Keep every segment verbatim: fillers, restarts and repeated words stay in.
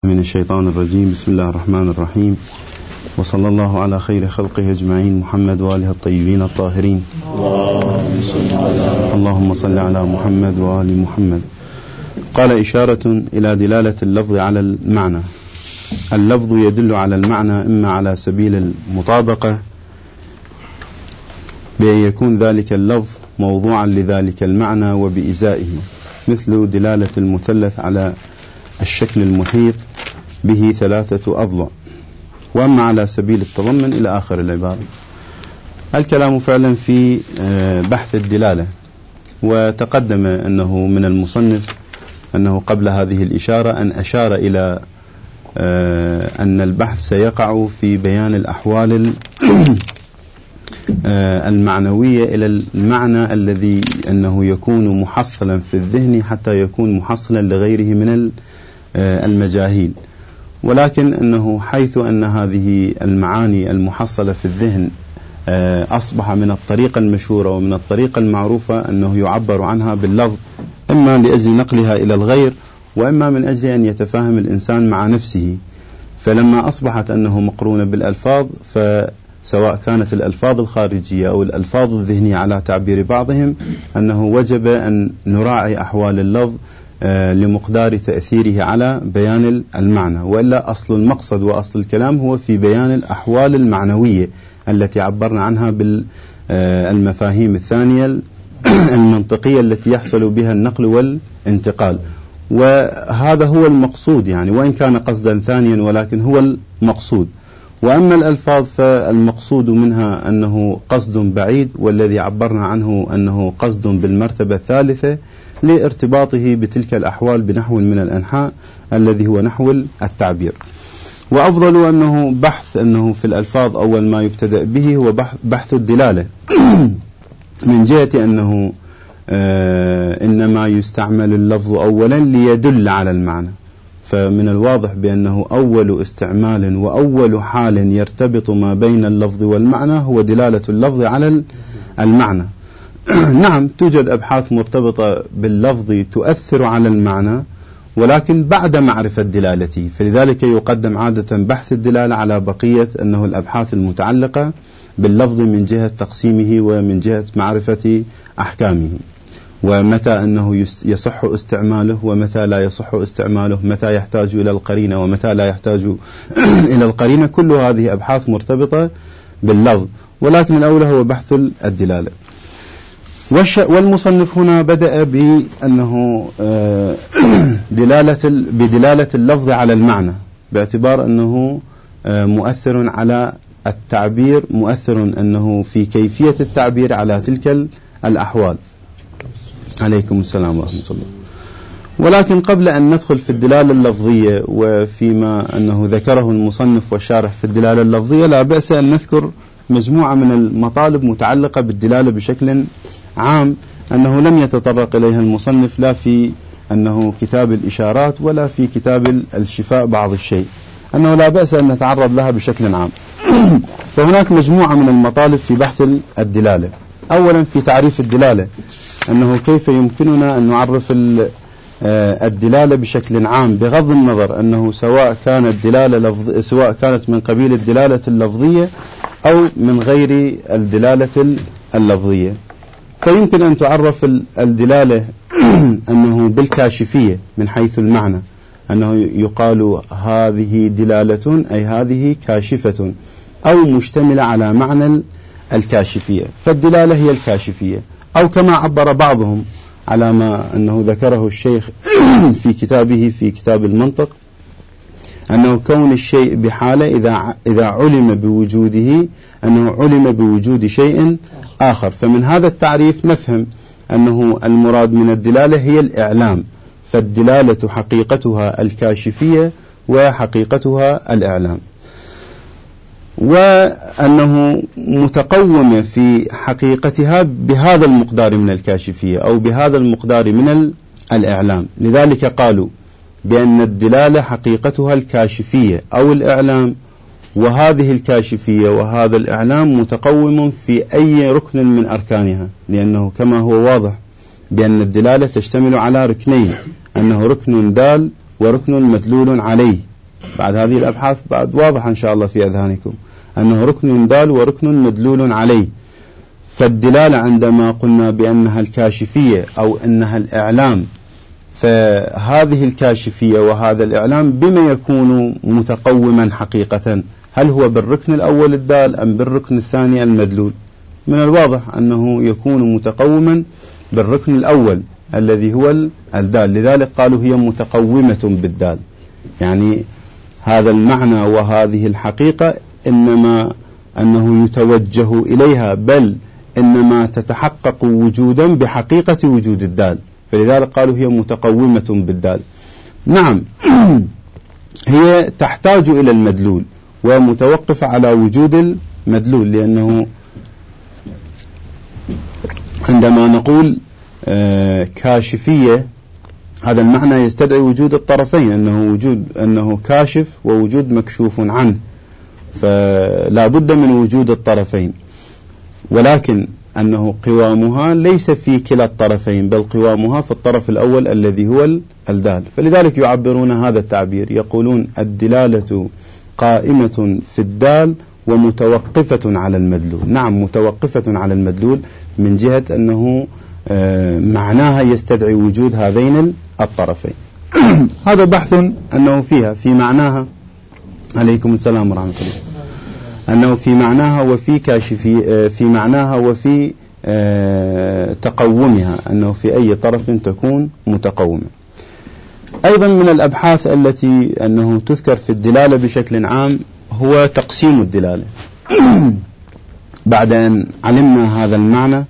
من الشيطان الرجيم. بسم الله الرحمن الرحيم، وصلى الله على خير خلقه أجمعين محمد وآله الطيبين الطاهرين. اللهم صل على محمد وآل محمد. قال: إشارة إلى دلالة اللفظ على المعنى. اللفظ يدل على المعنى إما على سبيل المطابقة بأن يكون ذلك اللفظ موضوعا لذلك المعنى وبإزائه، مثل دلالة المثلث على الشكل المحيط به ثلاثة أضلاع، وأما على سبيل التضمن إلى آخر العبارة. الكلام فعلا في بحث الدلالة، وتقدم أنه من المصنف أنه قبل هذه الإشارة أن أشار إلى أن البحث سيقع في بيان الأحوال المعنوية إلى المعنى الذي أنه يكون محصلا في الذهن حتى يكون محصلا لغيره من المجاهيل، ولكن أنه حيث أن هذه المعاني المحصلة في الذهن أصبح من الطريقة المشهورة ومن الطريقة المعروفة أنه يعبر عنها باللفظ، إما لأجل نقلها إلى الغير وإما من أجل أن يتفاهم الإنسان مع نفسه. فلما أصبحت أنه مقرونة بالألفاظ، فسواء كانت الألفاظ الخارجية أو الألفاظ الذهنية على تعبير بعضهم، أنه وجب أن نراعي أحوال اللفظ لمقدار تأثيره على بيان المعنى، وإلا أصل المقصد وأصل الكلام هو في بيان الأحوال المعنوية التي عبرنا عنها بالمفاهيم الثانية المنطقية التي يحصل بها النقل والانتقال، وهذا هو المقصود، يعني وإن كان قصدا ثانيا ولكن هو المقصود. وأما الألفاظ فالمقصود منها أنه قصد بعيد، والذي عبرنا عنه أنه قصد بالمرتبة الثالثة لارتباطه بتلك الأحوال بنحو من الأنحاء الذي هو نحو التعبير. وأفضل أنه بحث أنه في الألفاظ أول ما يبتدأ به هو بحث الدلالة، من جهة أنه آه إنما يستعمل اللفظ أولا ليدل على المعنى، فمن الواضح بأنه أول استعمال وأول حال يرتبط ما بين اللفظ والمعنى هو دلالة اللفظ على المعنى. نعم، توجد أبحاث مرتبطة باللفظ تؤثر على المعنى، ولكن بعد معرفة دلالته، فلذلك يقدم عادة بحث الدلالة على بقية أنه الأبحاث المتعلقة باللفظ من جهة تقسيمه ومن جهة معرفة أحكامه، ومتى أنه يصح استعماله ومتى لا يصح استعماله، متى يحتاج إلى القرينة ومتى لا يحتاج إلى القرينة. كل هذه أبحاث مرتبطة باللفظ، ولكن الأولى هو بحث الدلالة. والمصنف هنا بدأ بأنه دلالة بدلالة اللفظ على المعنى، باعتبار أنه مؤثر على التعبير، مؤثر أنه في كيفية التعبير على تلك الأحوال. عليكم السلام ورحمة الله. ولكن قبل أن ندخل في الدلالة اللفظية وفيما أنه ذكره المصنف والشارح في الدلالة اللفظية، لا بأس أن نذكر مجموعة من المطالب متعلقة بالدلالة بشكل عام، أنه لم يتطرق إليها المصنف لا في أنه كتاب الإشارات ولا في كتاب الشفاء بعض الشيء، أنه لا بأس أن نتعرض لها بشكل عام. فهناك مجموعة من المطالب في بحث الدلالة. أولا في تعريف الدلالة، أنه كيف يمكننا أن نعرف الدلالة بشكل عام، بغض النظر أنه سواء كانت دلالة لفظ سواء كانت من قبيل الدلالة اللفظية أو من غير الدلالة اللفظية. فيمكن أن تعرف الدلالة أنه بالكاشفية من حيث المعنى، أنه يقال هذه دلالة أي هذه كاشفة، أو مشتملة على معنى الكاشفية، فالدلالة هي الكاشفية. أو كما عبر بعضهم على ما أنه ذكره الشيخ في كتابه في كتاب المنطق، أنه كون الشيء بحالة إذا إذا علم بوجوده أنه علم بوجود شيء آخر. فمن هذا التعريف نفهم أنه المراد من الدلالة هي الإعلام، فالدلالة حقيقتها الكاشفية وحقيقتها الإعلام، وأنه متقوم في حقيقتها بهذا المقدار من الكاشفية أو بهذا المقدار من الإعلام. لذلك قالوا بأن الدلالة حقيقتها الكاشفية أو الإعلام، وهذه الكاشفية وهذا الإعلام متقوم في أي ركن من أركانها، لأنه كما هو واضح بأن الدلالة تشتمل على ركنين، أنه ركن دال وركن مدلول عليه، بعد هذه الأبحاث بعد واضحة إن شاء الله في أذهانكم أنه ركن دال وركن مدلول عليه. فالدلالة عندما قلنا بأنها الكاشفية أو أنها الإعلام، فهذه الكاشفية وهذا الإعلام بما يكون متقوما حقيقة؟ هل هو بالركن الأول الدال أم بالركن الثاني المدلول؟ من الواضح أنه يكون متقوما بالركن الأول الذي هو الدال، لذلك قالوا هي متقومة بالدال، يعني هذا المعنى وهذه الحقيقة إنما أنه يتوجه إليها، بل إنما تتحقق وجودا بحقيقة وجود الدال، فلذلك قالوا هي متقومة بالدال. نعم هي تحتاج إلى المدلول ومتوقفة على وجود المدلول، لأنه عندما نقول آه كاشفية هذا المعنى يستدعي وجود الطرفين، أنه وجود أنه كاشف ووجود مكشوف عنه، فلا بد من وجود الطرفين، ولكن أنه قوامها ليس في كلا الطرفين، بل قوامها في الطرف الأول الذي هو الدال، فلذلك يعبرون هذا التعبير، يقولون الدلالة قائمة في الدال ومتوقفة على المدلول. نعم متوقفة على المدلول من جهة أنه معناها يستدعي وجود هذين الطرفين. هذا بحث أنه فيها في معناها، عليكم السلام ورحمة الله، أنه في معناها وفي كاشفي في معناها وفي تقومها، أنه في أي طرف تكون متقومة. أيضا من الأبحاث التي أنه تذكر في الدلالة بشكل عام هو تقسيم الدلالة. بعد أن علمنا هذا المعنى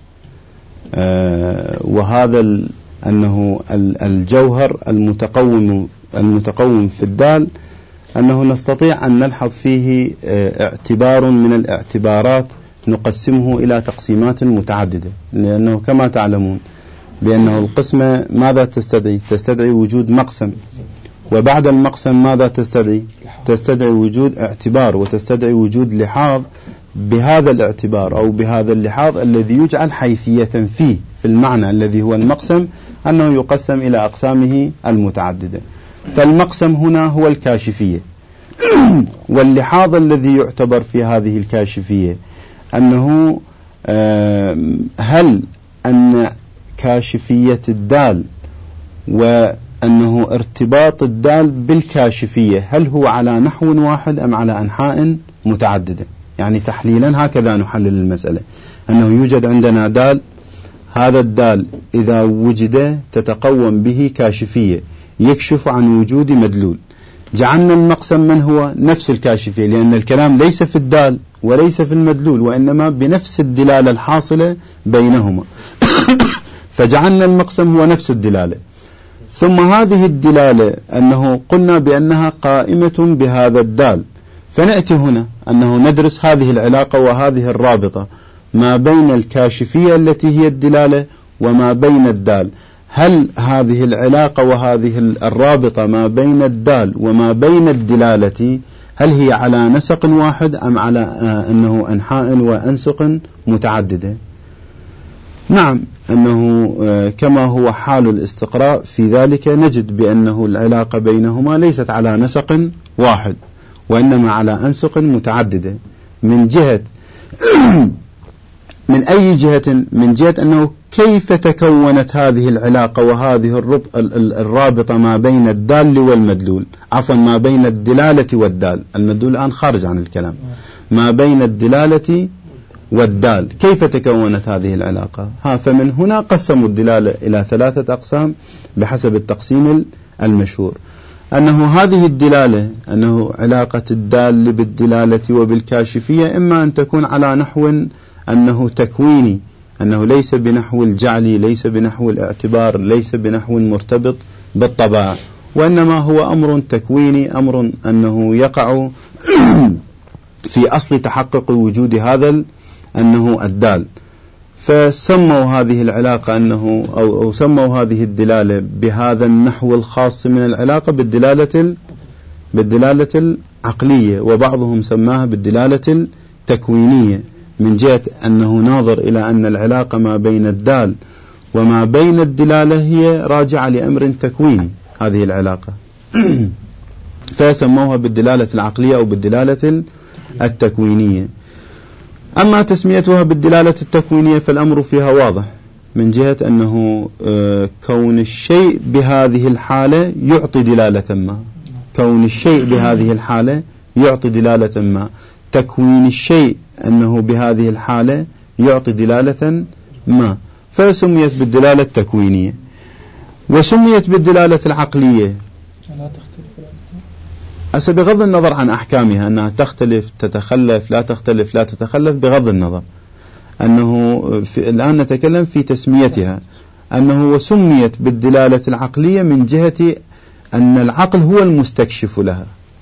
وهذا أنه الجوهر المتقوم المتقوم في الدال، أنه نستطيع أن نلحظ فيه اعتبار من الاعتبارات نقسمه إلى تقسيمات متعددة، لأنه كما تعلمون بأنه القسمة ماذا تستدعي؟ تستدعي وجود مقسم، وبعد المقسم ماذا تستدعي؟ تستدعي وجود اعتبار، وتستدعي وجود لحاظ بهذا الاعتبار أو بهذا اللحاظ الذي يجعل حيثية فيه في المعنى الذي هو المقسم، أنه يقسم إلى أقسامه المتعددة. فالمقسم هنا هو الكاشفية، واللحاظ الذي يعتبر في هذه الكاشفية أنه هل أن كاشفية الدال وأنه ارتباط الدال بالكاشفية هل هو على نحو واحد أم على أنحاء متعددة؟ يعني تحليلا هكذا نحلل المسألة، أنه يوجد عندنا دال، هذا الدال إذا وجد تتقوم به كاشفية يكشف عن وجود مدلول، جعلنا المقسم من هو نفس الكاشفية، لأن الكلام ليس في الدال وليس في المدلول، وإنما بنفس الدلالة الحاصلة بينهما فجعلنا المقسم هو نفس الدلالة. ثم هذه الدلالة أنه قلنا بأنها قائمة بهذا الدال، فنأتي هنا أنه ندرس هذه العلاقة وهذه الرابطة ما بين الكاشفية التي هي الدلالة وما بين الدال. هل هذه العلاقة وهذه الرابطة ما بين الدال وما بين الدلالة هل هي على نسق واحد أم على أنه أنحاء وأنسق متعددة؟ نعم أنه كما هو حال الاستقراء في ذلك نجد بأنه العلاقة بينهما ليست على نسق واحد، وإنما على أنسق متعددة. من جهة من أي جهة؟ من جهة أنه كيف تكونت هذه العلاقة وهذه الرابطة ما بين الدال والمدلول، عفوا ما بين الدلالة والدال، المدلول الآن خارج عن الكلام، ما بين الدلالة والدال كيف تكونت هذه العلاقة؟ ها فمن هنا قسموا الدلالة إلى ثلاثة أقسام بحسب التقسيم المشهور، أنه هذه الدلالة أنه علاقة الدال بالدلالة وبالكاشفية إما أن تكون على نحو أنه تكويني، أنه ليس بنحو الجعل، ليس بنحو الاعتبار، ليس بنحو مرتبط بالطبع، وإنما هو أمر تكويني، أمر أنه يقع في أصل تحقق وجود هذا أنه الدال. فسموا هذه العلاقة أنه أو, أو سموا هذه الدلالة بهذا النحو الخاص من العلاقة بالدلالة بالدلالة العقلية، وبعضهم سماها بالدلالة التكوينية، من جهة أنه ناظر إلى أن العلاقة ما بين الدال وما بين الدلالة هي راجعة لأمر تكويني هذه العلاقة. فسموها بالدلالة العقلية أو بالدلالة التكوينية. أما تسميتها بالدلالة التكوينية فالأمر فيها واضح من جهة أنه كون الشيء بهذه الحالة يعطي دلالة ما، كون الشيء بهذه الحالة يعطي دلالة ما، تكوين الشيء أنه بهذه الحالة يعطي دلالة ما، فسميت بالدلالة التكوينية. وسميت بالدلالة العقلية أسا بغض النظر عن أحكامها، أنها تختلف تتخلف لا تختلف لا تتخلف، بغض النظر أنه في الآن نتكلم في تسميتها، أنه وسميت بالدلالة العقلية من جهة أن العقل هو المستكشف لها،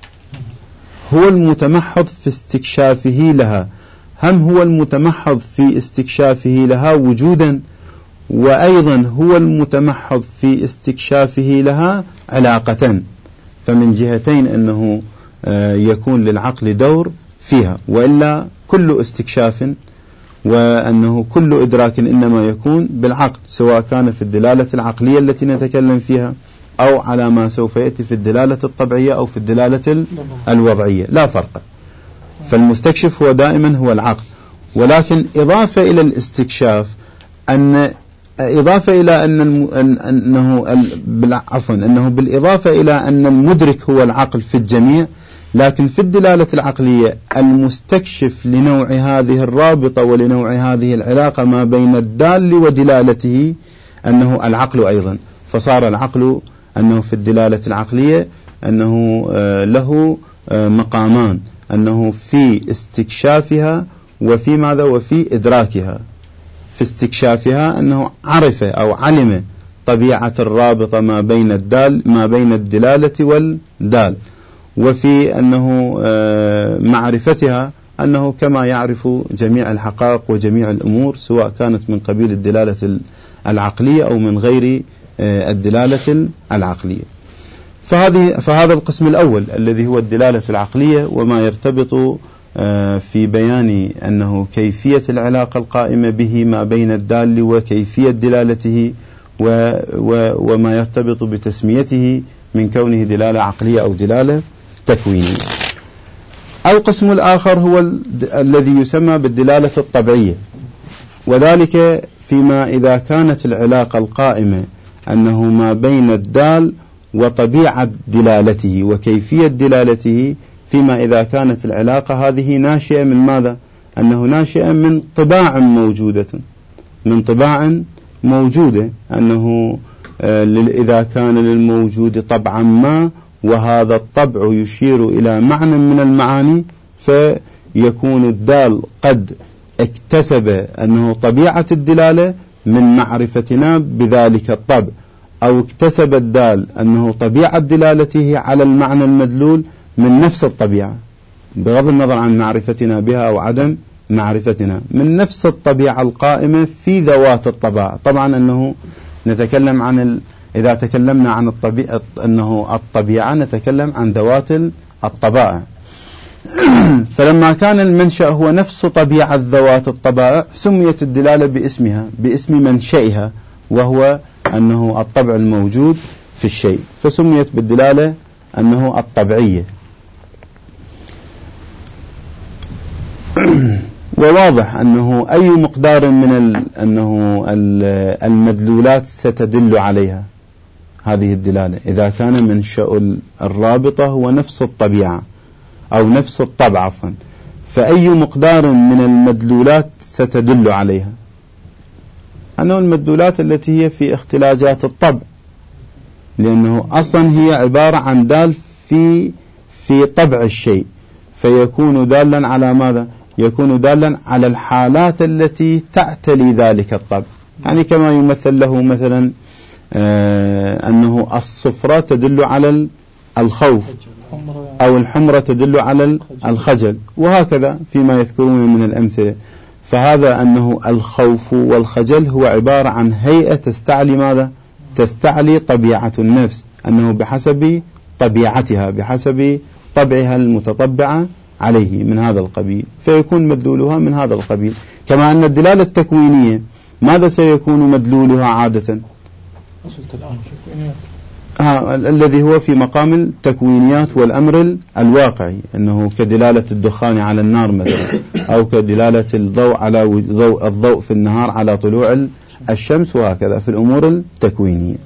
هو المتمحض في استكشافه لها، هم هو المتمحض في استكشافه لها وجودا، وأيضا هو المتمحض في استكشافه لها علاقة، فمن جهتين أنه يكون للعقل دور فيها، وإلا كل استكشاف وأنه كل إدراك إنما يكون بالعقل، سواء كان في الدلالة العقلية التي نتكلم فيها أو على ما سوف يأتي في الدلالة الطبيعية أو في الدلالة الوضعية، لا فرق. فالمستكشف هو دائما هو العقل، ولكن إضافة إلى الاستكشاف أن إضافة إلى أن أنه عفوا أنه بالإضافة إلى أن المدرك هو العقل في الجميع، لكن في الدلالة العقلية المستكشف لنوع هذه الرابطة ولنوع هذه العلاقة ما بين الدال ودلالته أنه العقل أيضا، فصار العقل أنه في الدلالة العقلية أنه له مقامان، أنه في استكشافها وفي ماذا وفي إدراكها. في استكشافها أنه عرف أو علم طبيعة الرابطة ما بين الدال ما بين الدلالة والدال، وفي أنه معرفتها أنه كما يعرف جميع الحقائق وجميع الأمور، سواء كانت من قبيل الدلالة العقلية أو من غير الدلالة العقلية. فهذه فهذا القسم الأول الذي هو الدلالة العقلية، وما يرتبط في بيان أنه كيفية العلاقة القائمة به ما بين الدال وكيفية دلالته، وما يرتبط بتسميته من كونه دلالة عقلية أو دلالة تكوينية. القسم الآخر هو الذي يسمى بالدلالة الطبيعية، وذلك فيما إذا كانت العلاقة القائمة أنه ما بين الدال وطبيعة دلالته وكيفية دلالته، فيما إذا كانت العلاقة هذه ناشئة من ماذا؟ أنه ناشئة من طباع موجودة، من طباع موجودة، أنه إذا كان للموجود طبعا ما وهذا الطبع يشير إلى معنى من المعاني، فيكون الدال قد اكتسب أنه طبيعة الدلالة من معرفتنا بذلك الطبع، أو اكتسب الدال أنه طبيعة دلالته على المعنى المدلول من نفس الطبيعة، بغض النظر عن معرفتنا بها أو عدم معرفتنا، من نفس الطبيعة القائمة في ذوات الطبائع. طبعا أنه نتكلم عن ال... إذا تكلمنا عن الطبيعة أنه الطبيعة نتكلم عن ذوات الطبائع. فلما كان المنشأ هو نفس طبيعة ذوات الطبائع سميت الدلالة باسمها، باسم منشئها، وهو أنه الطبع الموجود في الشيء، فسميت بالدلالة أنه الطبيعية. وواضح أنه أي مقدار من ال أنه المدلولات ستدل عليها هذه الدلالة، إذا كان منشأ الرابطة هو نفس الطبيعة أو نفس الطبع عفوا، فأي مقدار من المدلولات ستدل عليها، أنه المدلولات التي هي في اختلاجات الطبع، لأنه أصلا هي عبارة عن دال في في طبع الشيء، فيكون دالا على ماذا؟ يكون دالا على الحالات التي تعتلي ذلك الطبع. يعني كما يمثل له مثلا آه أنه الصفرة تدل على الخوف، أو الحمرة تدل على الخجل، وهكذا فيما يذكرون من الأمثلة. فهذا أنه الخوف والخجل هو عبارة عن هيئة تستعلي ماذا؟ تستعلي طبيعة النفس، أنه بحسب طبيعتها بحسب طبعها المتطبعة عليه من هذا القبيل، فيكون مدلولها من هذا القبيل. كما أن الدلالة التكوينية ماذا سيكون مدلولها عادة؟ آه الذي هو في مقام التكوينيات والأمر الواقعي، أنه كدلالة الدخان على النار مثلا، أو كدلالة الضوء على ضوء الضوء في النهار على طلوع الشمس، وهكذا في الأمور التكوينية.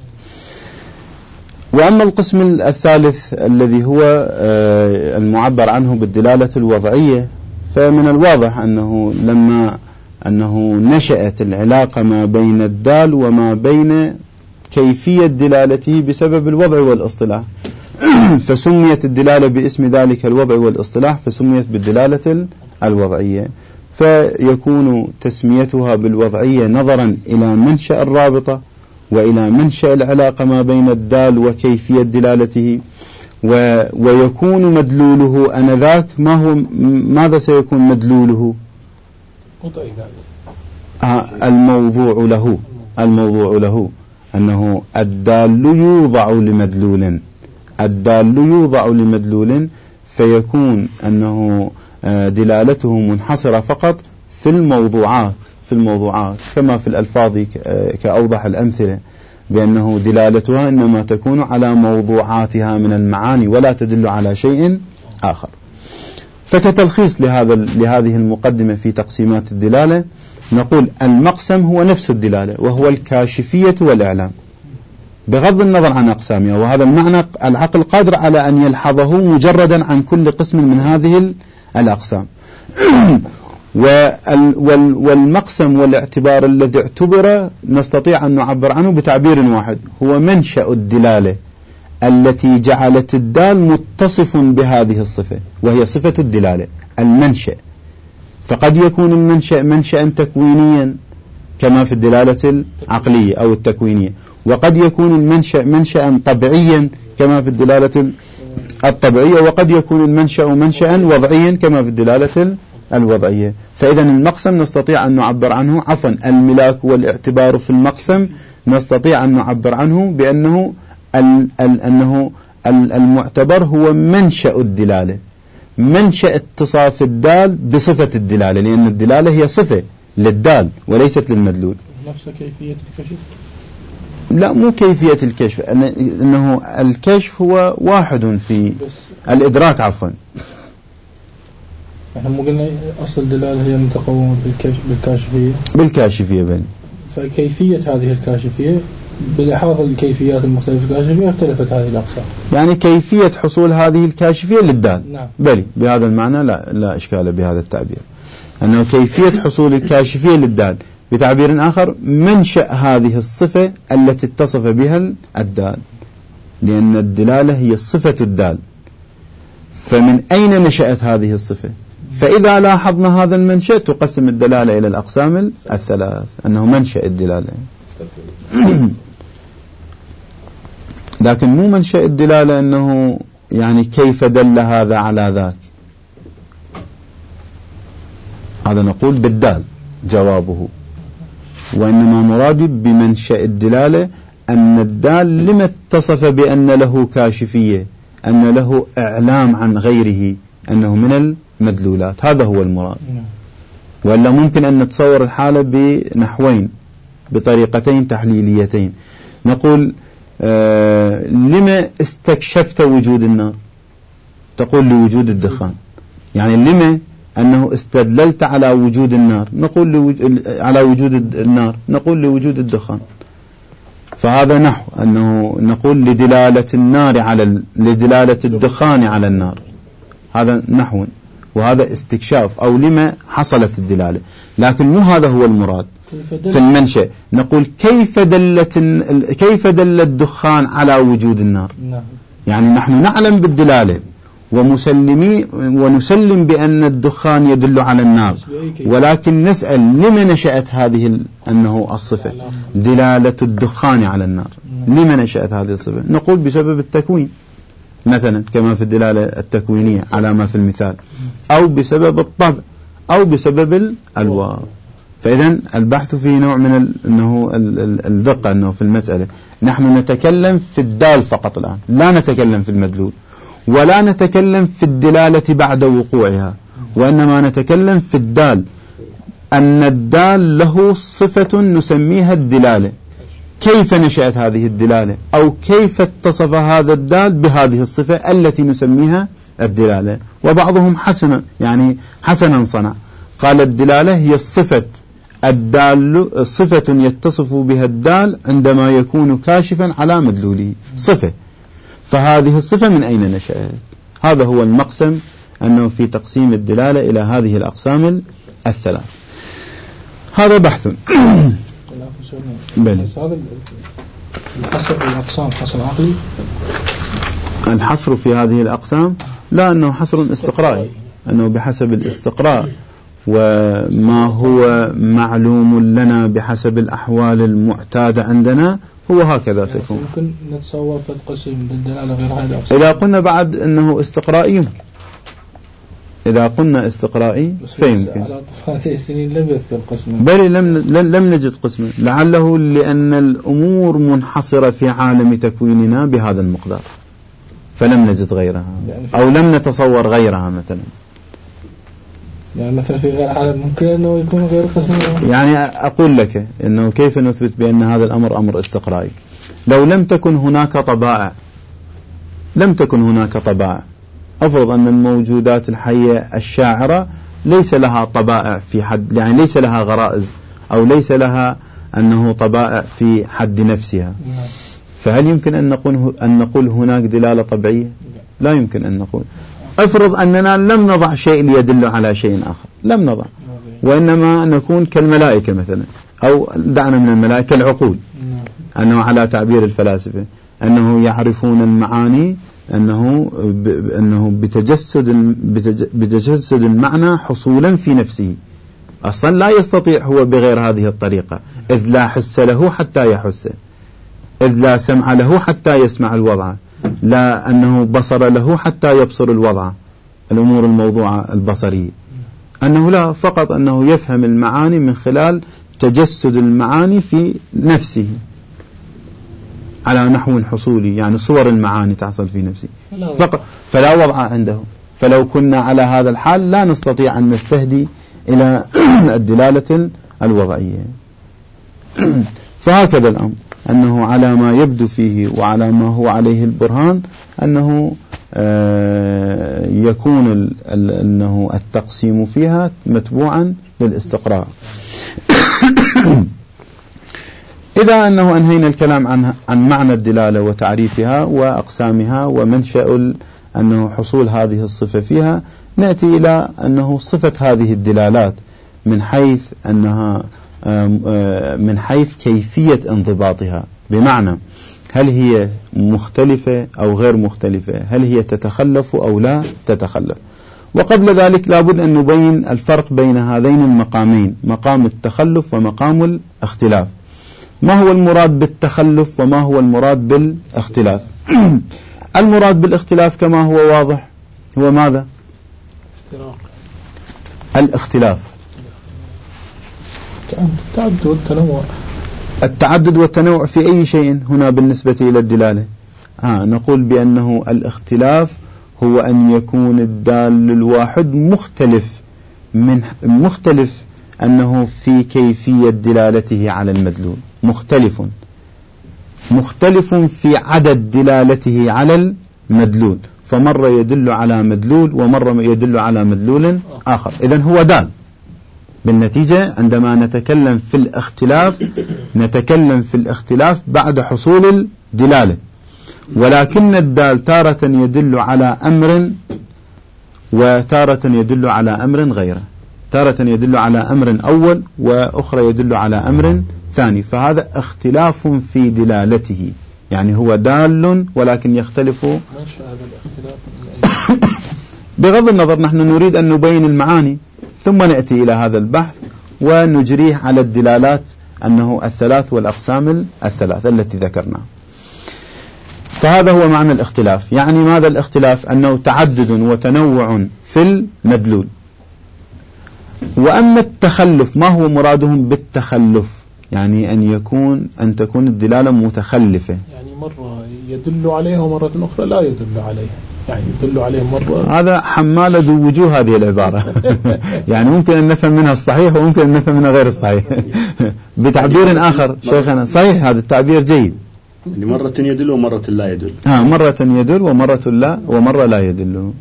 وأما القسم الثالث الذي هو المعبر عنه بالدلالة الوضعية، فمن الواضح أنه لما أنه نشأت العلاقة ما بين الدال وما بين كيفية دلالته بسبب الوضع والاصطلاح، فسميت الدلالة باسم ذلك الوضع والاصطلاح، فسميت بالدلالة الوضعية. فيكون تسميتها بالوضعية نظرا إلى منشأ الرابطة وإلى منشأ العلاقة ما بين الدال وكيفية دلالته، و ويكون مدلوله أنذاك ما هو ماذا سيكون مدلوله؟ آه الموضوع له الموضوع له أنه الدال يوضع لمدلول الدال يوضع لمدلول فيكون أنه دلالته منحصرة فقط في الموضوعات في الموضوعات كما في الألفاظ كأوضح الأمثلة، بأنه دلالتها إنما تكون على موضوعاتها من المعاني ولا تدل على شيء آخر. فكتلخيص لهذا لهذه المقدمة في تقسيمات الدلالة، نقول المقسم هو نفس الدلالة وهو الكاشفية والإعلام بغض النظر عن أقسامها، وهذا المعنى العقل قادر على أن يلحظه مجردا عن كل قسم من هذه الأقسام. والمقسم والاعتبار الذي اعتبر نستطيع أن نعبر عنه بتعبير واحد، هو منشأ الدلالة التي جعلت الدال متصف بهذه الصفة، وهي صفة الدلالة المنشأ. فقد يكون المنشأ منشأ تكوينيا كما في الدلالة العقلية أو التكوينية، وقد يكون المنشأ منشأ طبيعيا كما في الدلالة الطبيعية، وقد يكون المنشأ منشأ وضعيا كما في الدلالة الوضعية. فإذا المقسم نستطيع أن نعبر عنه عفوا الملاك والاعتبار في المقسم نستطيع أن نعبر عنه بأنه ال ال أنه ال المعتبر هو منشأ الدلالة، منشأ اتصاف الدال بصفة الدلالة، لأن الدلالة هي صفة للدال وليست للمدلول. نفس كيفية الكشف؟ لا، مو كيفية الكشف، أنه الكشف هو واحد في الإدراك عفوا. احنا مو قلنا أصل الدلالة هي متقومة بالكشف بالكاشفية بالكاشفية بل فكيفية هذه الكاشفية بلحاظ الكيفيات المختلفة الكاشفية اختلفت هذه الأقسام. يعني كيفية حصول هذه الكاشفية للدال. نعم. بل بهذا المعنى لا لا إشكال بهذا التعبير، أنه كيفية حصول الكاشفية للدال، بتعبير آخر منشأ هذه الصفة التي اتصف بها الدال، لأن الدلالة هي صفة الدال، فمن أين نشأت هذه الصفة؟ فإذا لاحظنا هذا المنشأ تقسم الدلالة إلى الأقسام الثلاث، أنه منشأ الدلالة لكن مو منشأ الدلالة أنه يعني كيف دل هذا على ذاك، هذا نقول بالدال جوابه، وإنما مرادي بمنشأ الدلالة أن الدال لما اتصف بأن له كاشفية، أن له إعلام عن غيره أنه من المدلولات، هذا هو المراد. ولا ممكن أن نتصور الحالة بنحوين بطريقتين تحليليتين، نقول آه لما استكشفت وجود النار؟ تقول لوجود الدخان، يعني لما أنه استدللت على وجود النار؟ نقول لوجود على وجود النار نقول لوجود الدخان. فهذا نحو أنه نقول لدلالة النار على لدلالة الدخان على النار، هذا نحو، وهذا استكشاف أو لما حصلت الدلالة، لكن مو هذا هو المراد في المنشأ. نقول كيف دلت كيف دل الدخان على وجود النار؟ يعني نحن نعلم بالدلالة ومسلمي ونسلم بأن الدخان يدل على النار، ولكن نسأل لما نشأت هذه أنه الصفة دلالة الدخان على النار، لما نشأت هذه الصفة؟ نقول بسبب التكوين مثلا كما في الدلالة التكوينية على ما في المثال، أو بسبب الطبع، أو بسبب الواو. فإذا البحث فيه نوع من أنه الدقة أنه في المسألة نحن نتكلم في الدال فقط الآن، لا نتكلم في المدلول، ولا نتكلم في الدلالة بعد وقوعها، وإنما نتكلم في الدال، أن الدال له صفة نسميها الدلالة، كيف نشأت هذه الدلالة أو كيف اتصف هذا الدال بهذه الصفة التي نسميها الدلالة. وبعضهم حسنا يعني حسنا صنع، قال الدلالة هي الصفة الدال صفة يتصف بها الدال عندما يكون كاشفا على مدلوله، صفة. فهذه الصفة من أين نشأت؟ هذا هو المقسم، أنه في تقسيم الدلالة إلى هذه الأقسام الثلاث. هذا بحث. بل الحصر في الأقسام حصر عقلي؟ الحصر في هذه الأقسام لا، أنه حصر استقرائي، أنه بحسب الاستقراء وما هو معلوم لنا بحسب الأحوال المعتادة عندنا هو هكذا يعني تكون. ممكن نتصور في القسم للدلالة غير هذه الأقسام. إذا قلنا بعد أنه استقرائي يمكن، إذا قلنا استقرائي فيمكن. على طفال السنين لم يذكر قسما، بل لم لم نجد قسما، لعله لأن الأمور منحصرة في عالم تكويننا بهذا المقدار فلم نجد غيرها أو لم نتصور غيرها. مثلا يعني مثلا في غير عالم ممكن أنه يكون غير قسم. يعني أقول لك أنه كيف نثبت بأن هذا الأمر أمر استقرائي؟ لو لم تكن هناك طبائع، لم تكن هناك طبائع، أفرض أن الموجودات الحية الشاعرة ليس لها طبائع في حد، يعني ليس لها غرائز أو ليس لها أنه طبائع في حد نفسها، فهل يمكن أن نقول أن نقول هناك دلالة طبيعية؟ لا يمكن أن نقول. أفرض أننا لم نضع شيء يدل على شيء آخر، لم نضع، وإنما نكون كالملائكة مثلا، أو دعنا من الملائكة العقول، أنه على تعبير الفلاسفة أنه يعرفون المعاني أنه أنه بتجسد بتجسد المعنى حصولا في نفسه، أصلا لا يستطيع هو بغير هذه الطريقة، إذ لا حس له حتى يحس، إذ لا سمع له حتى يسمع الوضع، لا أنه بصر له حتى يبصر الوضع، الأمور الموضوعة البصرية، أنه لا، فقط أنه يفهم المعاني من خلال تجسد المعاني في نفسه على نحو حصولي، يعني صور المعاني تحصل في نفسه فقط، فلا وضع عنده. فلو كنا على هذا الحال لا نستطيع أن نستهدي إلى الدلالة الوضعية. فهكذا الأمر، أنه على ما يبدو فيه وعلى ما هو عليه البرهان أنه يكون أنه التقسيم فيها متبوعا للاستقراء. إذا أنه أنهينا الكلام عن عن معنى الدلالة وتعريفها وأقسامها ومنشأ أنه حصول هذه الصفة فيها، نأتي إلى أنه صفة هذه الدلالات من حيث أنها من حيث كيفية انضباطها، بمعنى هل هي مختلفة أو غير مختلفة، هل هي تتخلف أو لا تتخلف. وقبل ذلك لابد أن نبين الفرق بين هذين المقامين، مقام التخلف ومقام الاختلاف. ما هو المراد بالتخلف وما هو المراد بالاختلاف؟ المراد بالاختلاف كما هو واضح هو ماذا؟ الاختلاف، التعدد والتنوع. التعدد والتنوع في أي شيء هنا بالنسبة إلى الدلالة؟ آه نقول بأنه الاختلاف هو أن يكون الدال الواحد مختلف من مختلف أنه في كيفية دلالته على المدلول، مختلف مختلف في عدد دلالته على المدلول، فمرة يدل على مدلول ومرة يدل على مدلول آخر. إذن هو دال. بالنتيجة عندما نتكلم في الاختلاف نتكلم في الاختلاف بعد حصول الدلالة، ولكن الدال تارة يدل على أمر وتارة يدل على أمر غيره، تارة يدل على أمر أول وأخرى يدل على أمر ثاني، فهذا اختلاف في دلالته، يعني هو دال ولكن يختلف. بغض النظر نحن نريد أن نبين المعاني ثم نأتي إلى هذا البحث ونجريه على الدلالات أنه الثلاث والأقسام الثلاث التي ذكرناها. فهذا هو معنى الاختلاف. يعني ماذا الاختلاف؟ أنه تعدد وتنوع في المدلول. وأما التخلف ما هو مرادهم بالتخلف؟ يعني أن يكون أن تكون الدلالة متخلفة، يعني مرة يدل عليها ومرة أخرى لا يدل عليها، يعني يدل عليه مرة. هذا حمال ذو وجوه هذه العبارة. يعني ممكن أن نفهم منها الصحيح وممكن أن نفهم منها غير الصحيح. بتعبير آخر شيخنا صحيح هذا التعبير جيد. مرة يدل ومرة لا يدل. ها مرة يدل ومرة لا ومرة لا يدل.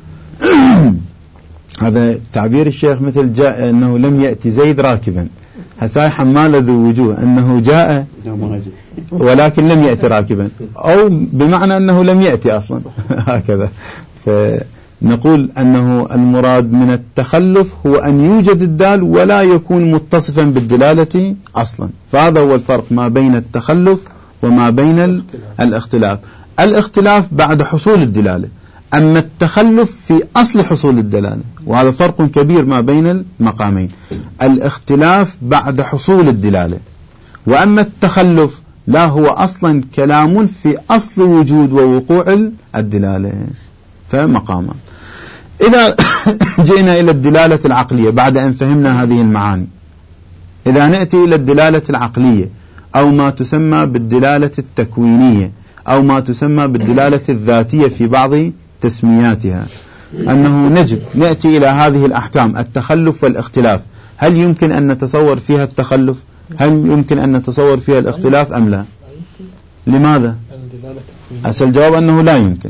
هذا تعبير الشيخ مثل جاء أنه لم يأتي زيد راكبا. هساي حمال ذو وجوه أنه جاء ولكن لم يأتي راكبا أو بمعنى أنه لم يأتي أصلا. هكذا. فنقول أنه المراد من التخلف هو أن يوجد الدال ولا يكون متصفا بالدلالة أصلا. فهذا هو الفرق ما بين التخلف وما بين الاختلاف. الاختلاف بعد حصول الدلالة، أما التخلف في أصل حصول الدلالة، وهذا فرق كبير ما بين المقامين. الاختلاف بعد حصول الدلالة، وأما التخلف لا هو أصلا كلام في أصل وجود ووقوع الدلالة. فمقامان. إذا جئنا إلى الدلالة العقلية بعد أن فهمنا هذه المعاني، إذا نأتي إلى الدلالة العقلية أو ما تسمى بالدلالة التكوينية أو ما تسمى بالدلالة الذاتية في بعض تسمياتها، أنه نجد نأتي إلى هذه الأحكام التخلف والاختلاف. هل يمكن أن نتصور فيها التخلف؟ هل يمكن أن نتصور فيها الاختلاف أم لا؟ لماذا؟ أصل الجواب أنه لا يمكن.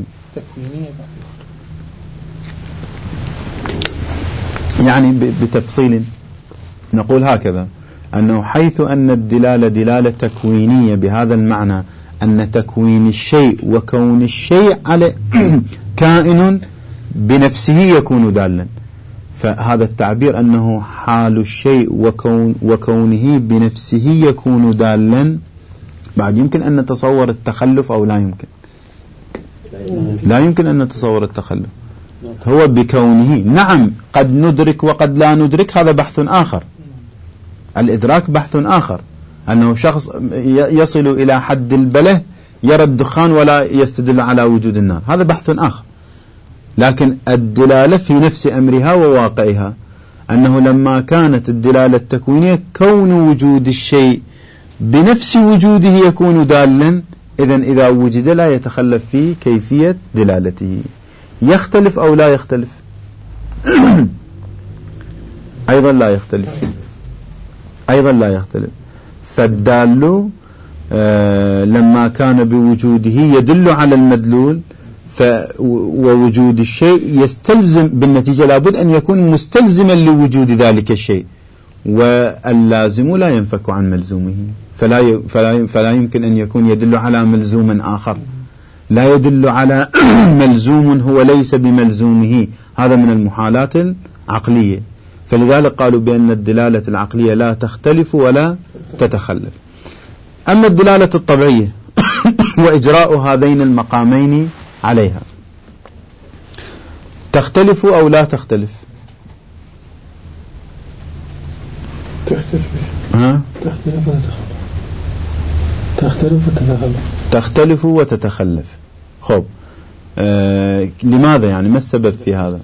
يعني بتفصيل نقول هكذا، أنه حيث أن الدلالة دلالة تكوينية بهذا المعنى أن تكوين الشيء وكون الشيء على كائن بنفسه يكون دالا، فهذا التعبير أنه حال الشيء وكون وكونه بنفسه يكون دالا. بعد يمكن أن نتصور التخلف أو لا يمكن؟ لا يمكن أن نتصور التخلف. هو بكونه، نعم قد ندرك وقد لا ندرك، هذا بحث آخر. الإدراك بحث آخر، أنه شخص يصل إلى حد البله يرى الدخان ولا يستدل على وجود النار، هذا بحث آخر. لكن الدلالة في نفس أمرها وواقعها، أنه لما كانت الدلالة التكوينية كون وجود الشيء بنفس وجوده يكون دالا، إذن إذا وجد لا يتخلف في كيفية دلالته. يختلف أو لا يختلف؟ أيضا لا يختلف، أيضا لا يختلف. فالدال آه لما كان بوجوده يدل على المدلول، ووجود الشيء يستلزم بالنتيجة لابد أن يكون مستلزما لوجود ذلك الشيء، واللازم لا ينفك عن ملزومه، فلا فلا فلا يمكن أن يكون يدل على ملزوم آخر، لا يدل على ملزوم هو ليس بملزومه، هذا من المحالات العقلية. فلذلك قالوا بأن الدلالة العقلية لا تختلف ولا تتخلف. أما الدلالة الطبيعية وإجراء هذين المقامين عليها، تختلف أو لا تختلف؟ تختلف. ها؟ تختلف وتتخلف. تختلف وتتخلف. تختلف وتتخلف. خب آه لماذا يعني؟ ما السبب في هذا؟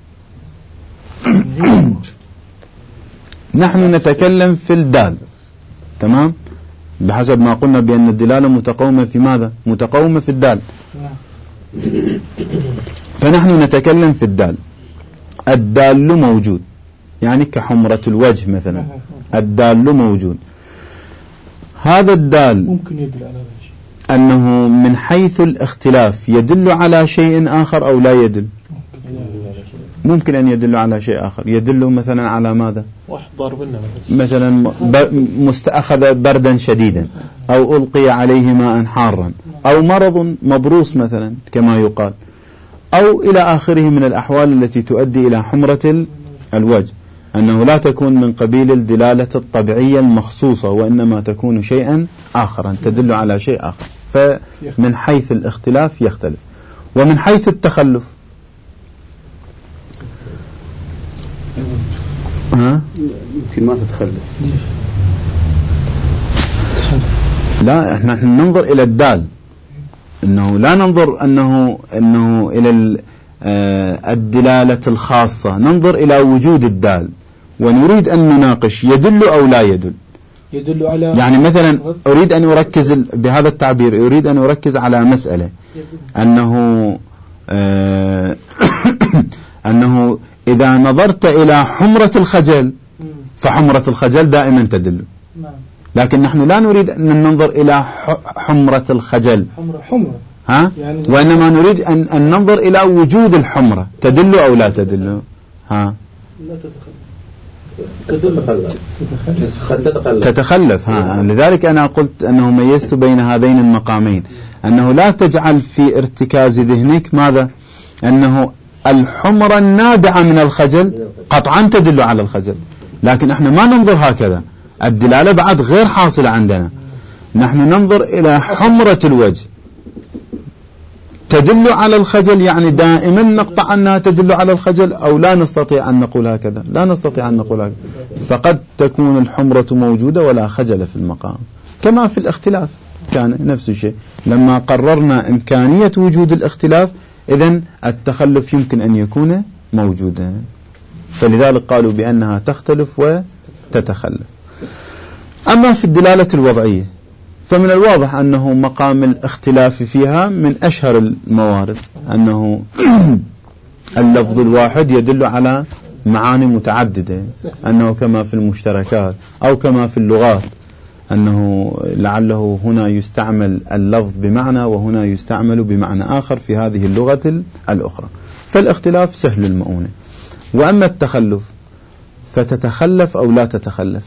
نحن نتكلم في الدال، تمام؟ بحسب ما قلنا بأن الدلالة متقومة في ماذا؟ متقومة في الدال. فنحن نتكلم في الدال. الدال موجود، يعني كحمرة الوجه مثلا، الدال موجود. هذا الدال ممكن يدل على شيء، أنه من حيث الاختلاف يدل على شيء آخر أو لا يدل؟ ممكن أن يدل على شيء آخر. يدل مثلا على ماذا؟ واحد ضارب لنا مثلا مستأخذ بردا شديدا، أو ألقي عليه ماء حارا، أو مرض مبروس مثلا كما يقال، أو إلى آخره من الأحوال التي تؤدي إلى حمرة الوجه، أنه لا تكون من قبيل الدلالة الطبيعية المخصوصة، وإنما تكون شيئا آخرا تدل على شيء آخر. فمن حيث الاختلاف يختلف. ومن حيث التخلف ها؟ يمكن ما تتخلف. لا، احنا ننظر إلى الدال، إنه لا ننظر أنه أنه إلى الدلالة الخاصة، ننظر إلى وجود الدال ونريد أن نناقش يدل أو لا يدل. يدل على يعني مثلا أريد أن أركز بهذا التعبير، أريد أن أركز على مسألة أنه آه أنه إذا نظرت إلى حمرة الخجل فحمرة الخجل دائما تدل. لكن نحن لا نريد أن ننظر إلى حمرة الخجل حمرة ها؟ يعني وإنما نريد أن, أن ننظر إلى وجود الحمرة تدل أو لا تدل. ها؟ لا تتخلف تتخلف, تتخلف. ها. لذلك أنا قلت أنه ميزت بين هذين المقامين، أنه لا تجعل في ارتكاز ذهنك ماذا؟ أنه الحمرة النابعة من الخجل قطعا تدل على الخجل، لكن احنا ما ننظر هكذا، الدلالة بعد غير حاصلة عندنا. نحن ننظر إلى حمرة الوجه تدل على الخجل، يعني دائما نقطع أنها تدل على الخجل، أو لا نستطيع أن نقول هكذا، لا نستطيع أن نقول هكذا. فقد تكون الحمرة موجودة ولا خجل في المقام، كما في الاختلاف كان نفس الشيء. لما قررنا إمكانية وجود الاختلاف إذن التخلف يمكن أن يكون موجودا، فلذلك قالوا بأنها تختلف وتتخلف. أما في الدلالة الوضعية فمن الواضح أنه مقام الاختلاف فيها من أشهر الموارد، أنه اللفظ الواحد يدل على معاني متعددة، أنه كما في المشتركات أو كما في اللغات، أنه لعله هنا يستعمل اللفظ بمعنى وهنا يستعمل بمعنى آخر في هذه اللغة الأخرى. فالاختلاف سهل المؤونة. وأما التخلف فتتخلف أو لا تتخلف؟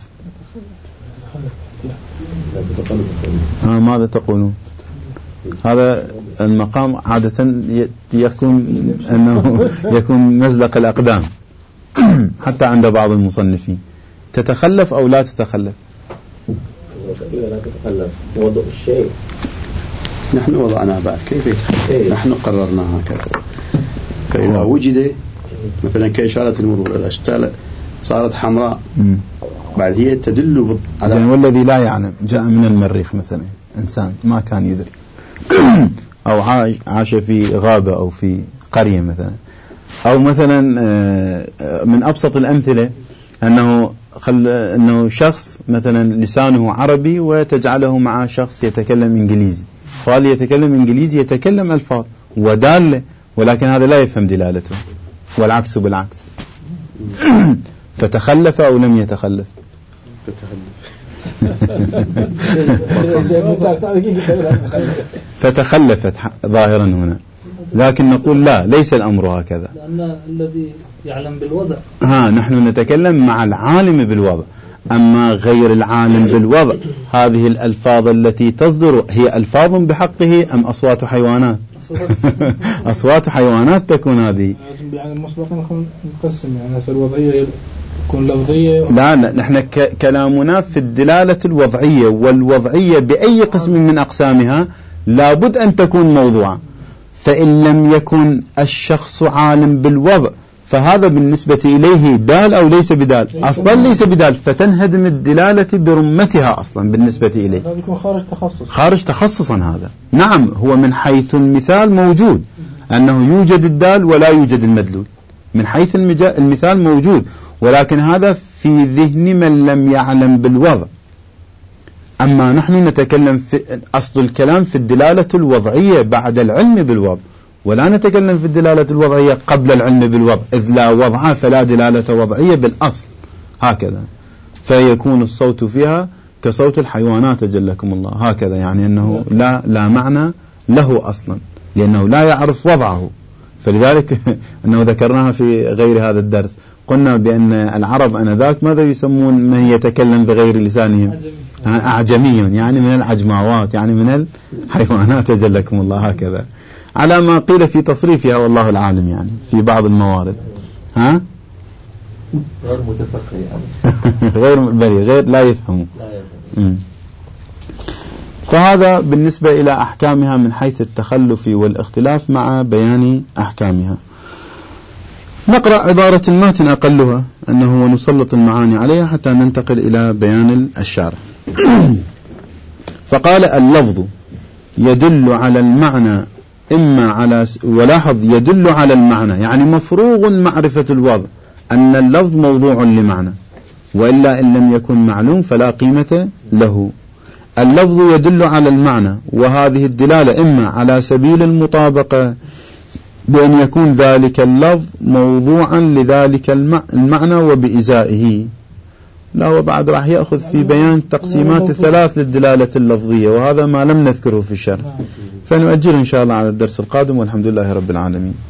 ها ماذا تقولون؟ هذا المقام عادة يكون أنه يكون مزلق الأقدام حتى عند بعض المصنفين. تتخلف أو لا تتخلف؟ لا تتخلف، وضع الشيء نحن وضعناه بعد كيف يتخلف؟ نحن قررنا هكذا. فإذا وجد مثلا كإشارة المرور الأشكال صارت حمراء بعد هي تدل على والذي لا يعلم جاء من المريخ مثلا إنسان ما كان يدري أو عاش في غابة أو في قرية مثلا، أو مثلا من أبسط الأمثلة أنه خل أنه شخص مثلا لسانه عربي وتجعله مع شخص يتكلم إنجليزي، قال يتكلم إنجليزي يتكلم ألفاظ ودالة، ولكن هذا لا يفهم دلالته، والعكس بالعكس. فتخلف أو لم يتخلف؟ فتخلفت ظاهرا هنا، لكن نقول لا، ليس الأمر هكذا، لأن الذي يعلم بالوضع ها نحن نتكلم مع العالم بالوضع، أما غير العالم بالوضع هذه الألفاظ التي تصدر هي ألفاظ بحقه أم أصوات حيوانات؟ أصوات حيوانات تكون هذه. يعني مسبقا نكون نقسم يعني في الوضعية تكون لفظية. لا لا نحن كلامنا في الدلالة الوضعية، والوضعية بأي قسم من أقسامها لابد أن تكون موضوعا. فإن لم يكن الشخص عالم بالوضع فهذا بالنسبة إليه دال أو ليس بدال؟ أصلا ليس بدال، فتنهدم الدلالة برمتها أصلا بالنسبة إليه. هذا يكون خارج تخصص. خارج تخصصا هذا. نعم هو من حيث المثال موجود، أنه يوجد الدال ولا يوجد المدلول، من حيث المثال موجود، ولكن هذا في ذهن من لم يعلم بالوضع. أما نحن نتكلم في أصل الكلام في الدلالة الوضعية بعد العلم بالوضع، ولا نتكلم في الدلالة الوضعية قبل العلم بالوضع، إذ لا وضع فلا دلالة وضعية بالأصل هكذا. فيكون الصوت فيها كصوت الحيوانات جلكم الله هكذا، يعني أنه لا, لا معنى له أصلا لأنه لا يعرف وضعه. فلذلك أنه ذكرناها في غير هذا الدرس، قلنا بأن العرب أنذاك ماذا يسمون من يتكلم بغير لسانهم؟ أعجمي، يعني من العجماوات، يعني من الحيوانات جلكم الله هكذا، على ما قيل في تصريفها والله العالم، يعني في بعض الموارد. ها غير متفقه يعني غير بري غير لا يفهموا. فهذا بالنسبة إلى أحكامها من حيث التخلف والاختلاف مع بيان أحكامها. نقرأ عبارة الماتن أقلها أنه ونسلط المعاني عليها حتى ننتقل إلى بيان الشارع. فقال اللفظ يدل على المعنى إما على س... ولاحظ يدل على المعنى، يعني مفروغ معرفة الوضع أن اللفظ موضوع لمعنى، وإلا إن لم يكن معلوم فلا قيمة له. اللفظ يدل على المعنى، وهذه الدلالة إما على سبيل المطابقة بأن يكون ذلك اللفظ موضوعا لذلك المعنى وبإزائه. لا، وبعد راح يأخذ في بيان تقسيمات الثلاث للدلالة اللفظية، وهذا ما لم نذكره في الشرح، فنؤجل إن شاء الله على الدرس القادم، والحمد لله رب العالمين.